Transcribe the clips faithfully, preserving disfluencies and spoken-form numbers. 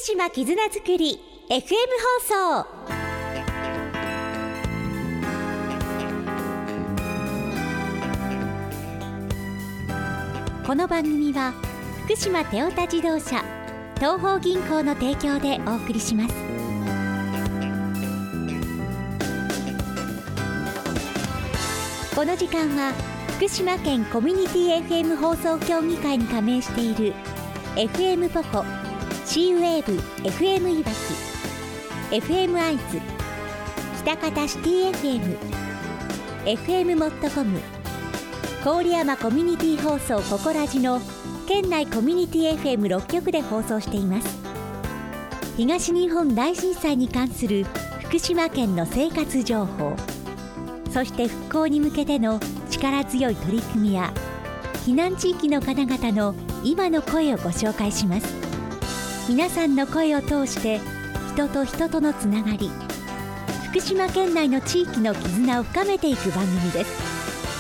島絆づくり エフエム 放送。この番組は福島テオタ自動車東邦銀行の提供でお送りします。この時間は福島県コミュニティ エフエム 放送協議会に加盟している エフエム ポコ、シーウェーブ エフエム いわき、エフエム アイズ、北方シティ エフエム、エフエム モットコム、郡山コミュニティ放送ココラジの県内コミュニティ エフエムろっ 局で放送しています。東日本大震災に関する福島県の生活情報、そして復興に向けての力強い取り組みや避難地域の方々の今の声をご紹介します。皆さんの声を通して人と人とのつながり、福島県内の地域の絆を深めていく番組です。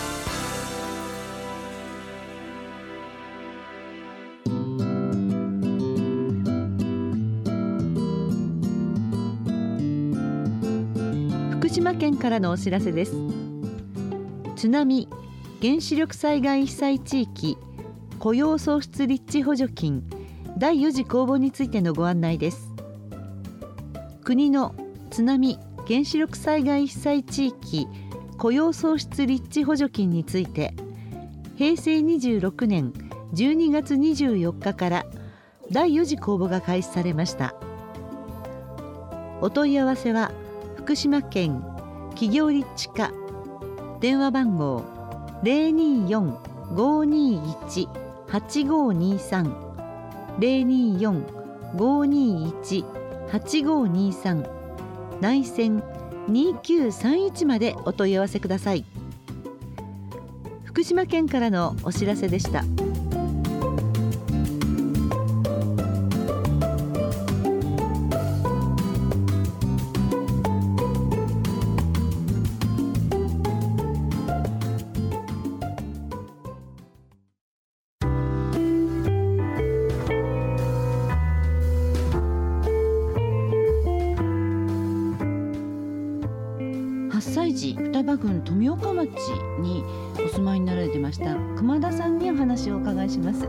福島県からのお知らせです。津波・原子力災害被災地域雇用創出立地補助金だいよ次公募についてのご案内です。国の津波・原子力災害被災地域雇用創出立地補助金について、へいせいにじゅうろくねんじゅうにがつにじゅうよっかからだいよ次公募が開始されました。お問い合わせは福島県企業立地課、電話番号 ゼロにーよん ごーにーいち はちごーにーさん ゼロにーよん ごーにーいち はちごーにーさん 内線にーきゅうさんいちまでお問い合わせください。福島県からのお知らせでした。発災時、双葉郡富岡町にお住まいになられてました熊田さんにお話をお伺いします。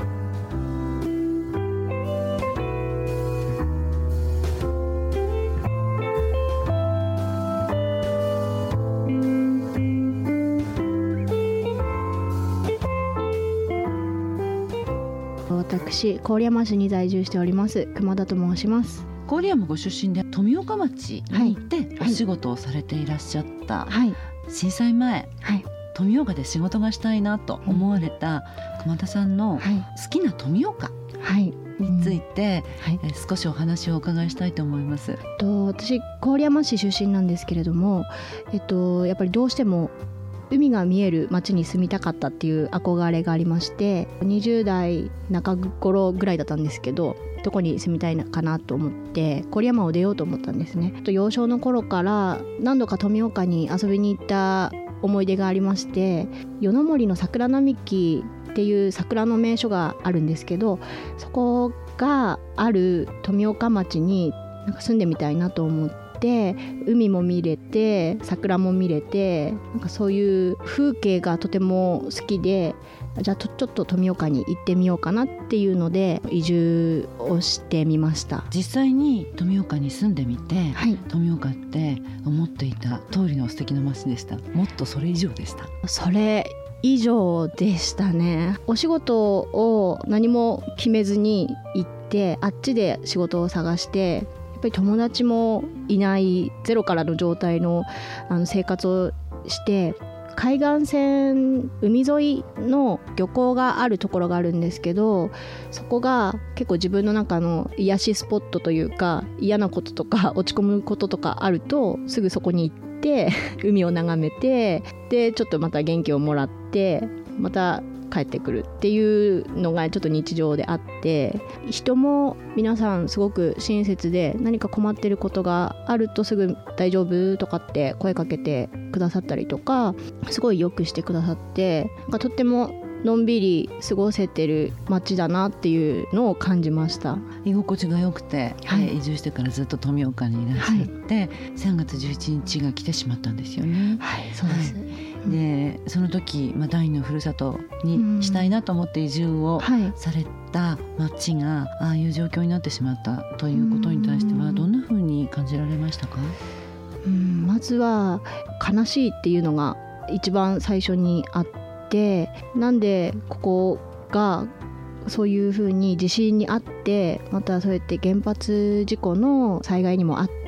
私、郡山市に在住しております熊田と申します。 郡山ご出身で富岡町に行ってお仕事をされていらっしゃった、はい、震災前、はい、富岡で仕事がしたいなと思われた熊田さんの好きな富岡について、はいはい、え少しお話をお伺いしたいと思います。 と私、郡山市出身なんですけれども、えっと、やっぱりどうしても海が見える町に住みたかったっていう憧れがありまして、にじゅう代中頃ぐらいだったんですけど、どこに住みたいのかなと思って郡山を出ようと思ったんですね。幼少の頃から何度か富岡に遊びに行った思い出がありまして、夜の森の桜並木っていう桜の名所があるんですけど、そこがある富岡町になんか住んでみたいなと思って、海も見れて桜も見れて、なんかそういう風景がとても好きで、じゃあちょっと富岡に行ってみようかなっていうので移住をしてみました。 実際に富岡に住んでみて、はい、富岡って思っていた通りの素敵な街でした？もっとそれ以上でした？ それ以上でしたね。お仕事を何も決めずに行って、あっちで仕事を探して、やっぱり友達もいないゼロからの状態の、あの生活をして、海岸線海沿いの漁港があるところがあるんですけど、そこが結構自分の中の癒しスポットというか、嫌なこととか落ち込むこととかあるとすぐそこに行って海を眺めて、でちょっとまた元気をもらってまた帰ってくるっていうのがちょっと日常であって、人も皆さんすごく親切で、何か困ってることがあるとすぐ大丈夫とかって声かけてくださったりとか、すごいよくしてくださって、なんかとってものんびり過ごせてる街だなっていうのを感じました。 居心地が良くて、はい、移住してからずっと富岡にいらっしゃって、はい、さんがつじゅういちにちが来てしまったんですよね。 はい、そうです、はい、 でその時、まあ、第二のふるさとにしたいなと思って移住をされた町がああいう状況になってしまったということに対してはどんなふうに感じられましたか？ うん、まずは悲しいっていうのが一番最初にあって、なんでここがそういうふうに地震にあって、またそうやって原発事故の災害にもあって、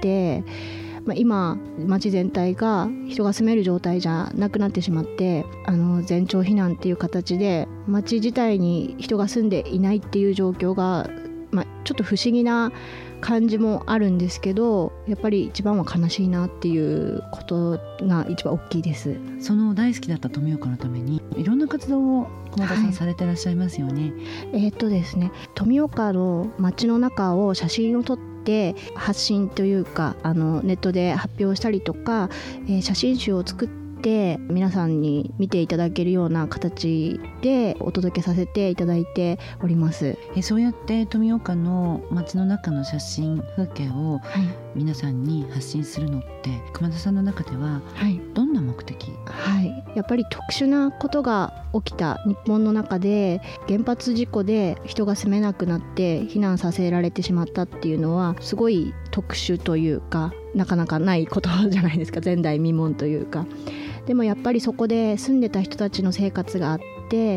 まあ、今町全体が人が住める状態じゃなくなってしまって、あの全町避難っていう形で町自体に人が住んでいないっていう状況が、まあ、ちょっと不思議な感じもあるんですけど、やっぱり一番は悲しいなっていうことが一番大きいです。 その大好きだった富岡のためにいろんな活動を駒田さん、はい、されてらっしゃいますよね。 えー、っとですね富岡の街の中を写真を撮って発信というか、あのネットで発表したりとか、えー、写真集を作って皆さんに見ていただけるような形でお届けさせていただいております。 えそうやって富岡の街の中の写真風景を皆さんに発信するのって、はい、熊田さんの中ではどんな目的？ はい、やっぱり特殊なことが起きた日本の中で、原発事故で人が住めなくなって避難させられてしまったっていうのはすごい特殊というか、なかなかないことじゃないですか。前代未聞というか。でもやっぱりそこで住んでた人たちの生活があって、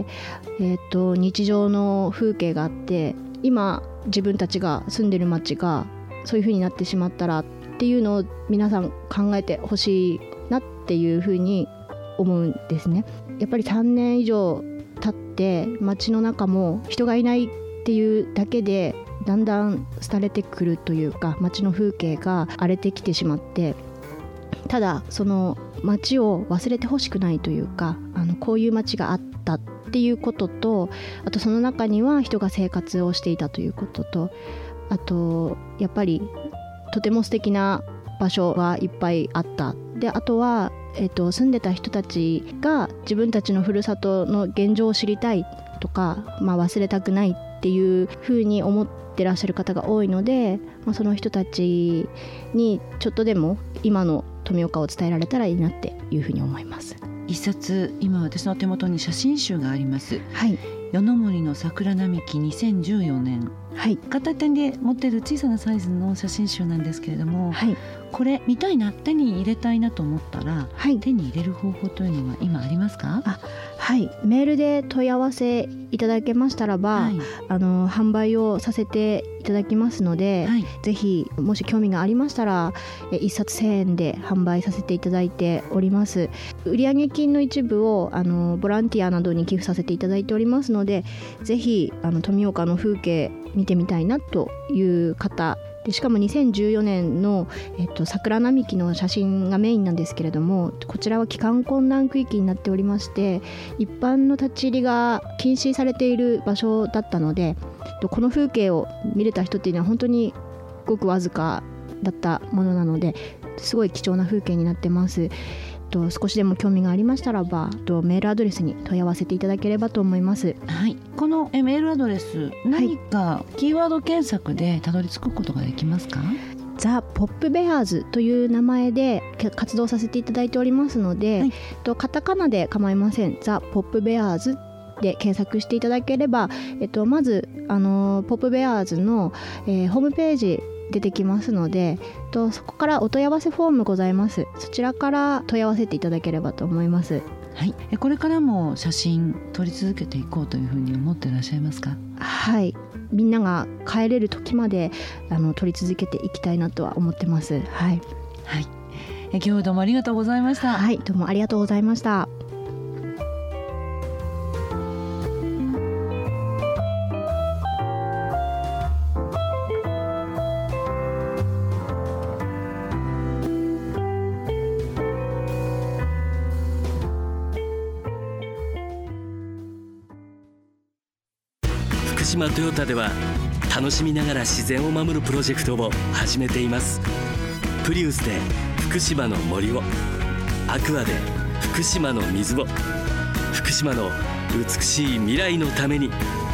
えーと、日常の風景があって、今自分たちが住んでる街がそういう風になってしまったらっていうのを皆さん考えてほしいなっていう風に思うんですね。やっぱりさんねん以上経って街の中も人がいないっていうだけでだんだん廃れてくるというか、街の風景が荒れてきてしまって、ただその街を忘れてほしくないというか、あのこういう街があったっていうことと、あとその中には人が生活をしていたということと、あとやっぱりとても素敵な場所がいっぱいあった。であとは、えーと、住んでた人たちが自分たちのふるさとの現状を知りたいとか、まあ、忘れたくないっていうふうに思ってらっしゃる方が多いので、まあ、その人たちにちょっとでも今の富岡を伝えられたらいいなっていうふうに思います。 一冊今私の手元に写真集があります。 はい、 夜の森の桜並木にせんじゅうよねん、はい、片手で持っている小さなサイズの写真集なんですけれども、はい、これ見たいな、手に入れたいなと思ったら、はい、手に入れる方法というのは今ありますか？ あ、はい、メールで問い合わせいただけましたらば、はい、あの販売をさせていただきますので、はい、ぜひもし興味がありましたらいっさつせんえんで販売させていただいております。売上金の一部をあのボランティアなどに寄付させていただいておりますので、ぜひあの富岡の風景見てみたいなという方で、しかもにせんじゅうよねんの、えっと、桜並木の写真がメインなんですけれども、こちらは帰還困難区域になっておりまして、一般の立ち入りが禁止されている場所だったので、この風景を見れた人っていうのは本当にごくわずかだったものなので、すごい貴重な風景になってます。少しでも興味がありましたらばメールアドレスに問い合わせていただければと思います。 はい、このメールアドレス、何かキーワード検索でたどり着くことができますか？ ザ・ポップベアーズという名前で活動させていただいておりますので、はい、とカタカナで構いません。ザ・ポップベアーズで検索していただければ、えっと、まずあのポップベアーズの、えー、ホームページ出てきますので、とそこからお問い合わせフォームございます。そちらから問い合わせていただければと思います。 はい、これからも写真撮り続けていこうというふうに思っていらっしゃいますか？ はい、みんなが帰れる時まであの撮り続けていきたいなとは思ってます。はい、はい、 え今日はどうもありがとうございました。 はい、どうもありがとうございました。 福島トヨタでは楽しみながら自然を守るプロジェクトを始めています。プリウスで福島の森を、アクアで福島の水を、福島の美しい未来のために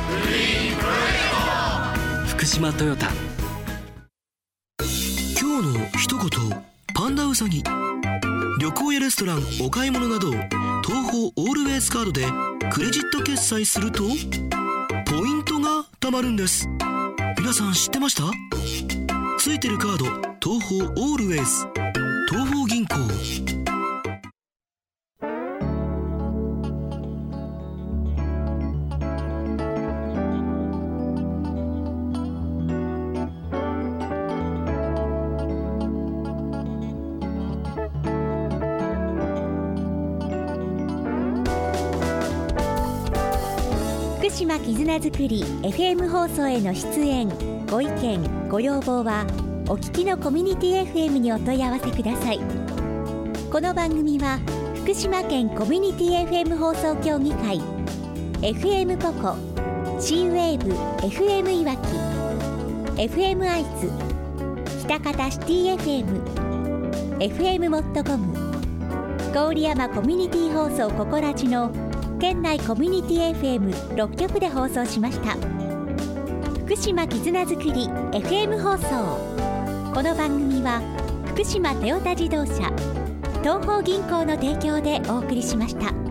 福島トヨタ。 今日の一言パンダウサギ。旅行やレストラン、お買い物など東宝オールウェイズカードでクレジット決済するとポイントが貯まるんです。皆さん知ってました？ついてるカード東宝オールウェイズ、東宝銀行。 福島絆づくり エフエム 放送への出演ご意見ご要望はお聞きのコミュニティ エフエム にお問い合わせください。この番組は福島県コミュニティ エフエム 放送協議会 エフエム ポコ C ウェーブ エフエム いわき エフエム アイズ喜多方シティ エフエム エフエム モットコム郡山コミュニティ放送ココラジの県内コミュニティ エフエムろっ 局で放送しました。福島絆づくり エフエム 放送。この番組は福島トヨタ自動車、東邦銀行の提供でお送りしました。